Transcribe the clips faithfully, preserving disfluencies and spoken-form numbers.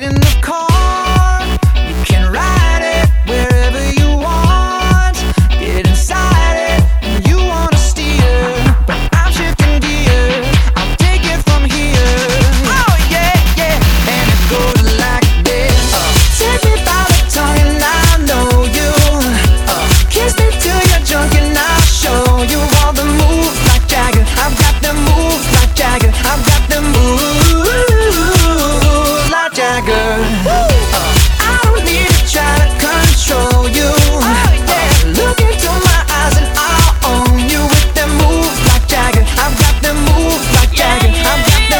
in the car. You can ride it wherever you want. Get inside it and you wanna steer, but I'm shifting gears. I'll take it from here. Oh yeah, yeah. And it goes like this. uh, Take me by the tongue and I know you. uh, Kiss me till you're drunk and I'll show you all the moves like Jagger. I've got the moves like Jagger. I've got the moves like Jagger. uh, I don't need to try to control you. Oh, yeah. uh, Look into my eyes and I'll own you with them moves like Jagger. I've got the moves like Jagger. I've got the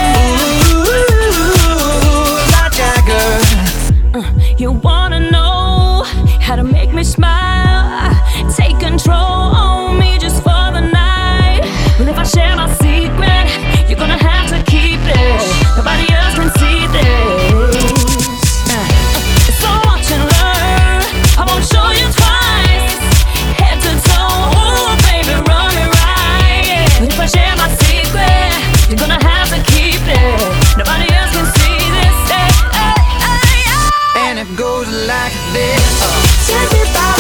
moves like Jagger. You wanna know how to make me smile? Take control on me just for the night. Well, if I share my secret, you're gonna have to keep it. Nobody else can see this. So watch and learn. I won't show you twice. Head to toe, ooh, baby, run it right. But if I share my secret, you're gonna have to keep it. Nobody else can see this. Hey, hey, hey, hey. And it goes like this. uh, Take me by